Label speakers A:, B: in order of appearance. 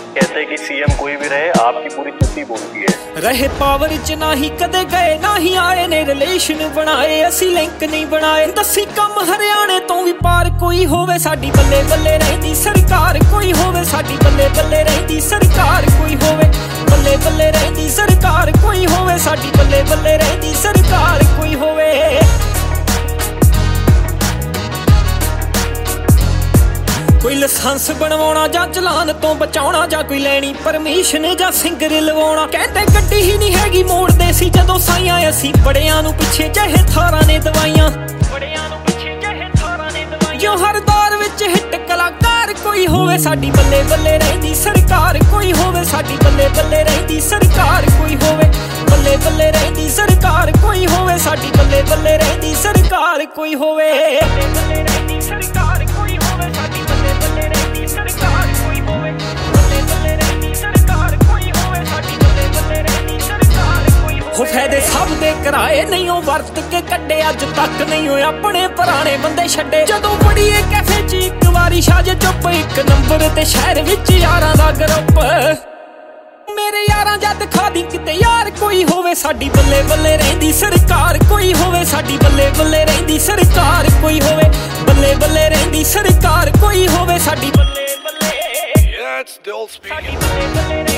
A: कहते कि सीएम कोई भी रहे आपकी पूरी चुप्पी बोलती है।
B: रहे पावर च ना ही कदे गए ना ही आए ने रिलेशन बनाए असी लिंक नहीं बनाए दसी कम हरियाणे तो भी पार कोई होवे साडी बल्ले बल्ले रहिंदी सरकार कोई होवे साडी बल्ले बल्ले रहिंदी सरकार कोई होवे बल्ले बल्ले रहिंदी सरकार कोई होवे साडी बल्ले बल्ले रहिंदी सरकार कोई होवे। कोई लाइसेंस बनवाना जां चलान तो बचाउणा जां कोई लैनी परमिशन जां सिंगर लवाउणा कहते गड्डी ही नहीं हैगी मोड़दे सी जदों साइयां असीं बड़ियां नूं पिछे चाहे थारां ने दवाइयां जो हर दौर विच हिट कलाकार कोई होवे साडी बल्ले बल्ले रहिंदी सरकार कोई होवे साडी बल्ले बल्ले रहिंदी सरकार कोई होवे बल्ले बल्ले रहिंदी सरकार कोई होवे साडी बल्ले बल्ले रहिंदी सरकार कोई होवे बल्ले रहिंदी सरकार कोई होवे साडी बल्ले बल्ले रहिंदी सरकार कोई होवे बल्ले बल्ले रहिंदी सरकार कोई होवे साडी बल्ले बल्ले रहिंदी सरकार कोई होवे। हो फायदे सब दे कराए नहीं हो वरत के कड्डे अज तक नहीं हो अपने पुराने बंदे छड्डे जदों बड़ी कैफे च इक वारी शाज चुप एक नंबर ते शहर विच यारां दा ग्रुप मेरे यारां जद खा दी किते यार कोई होवे साडी बल्ले बल्ले रहिंदी सरकार कोई होवे साडी बल्ले बल्ले रहिंदी सरकार कोई होवे बल्ले बल्ले रहिंदी सरकार कोई होवे साडी बल्ले बल्ले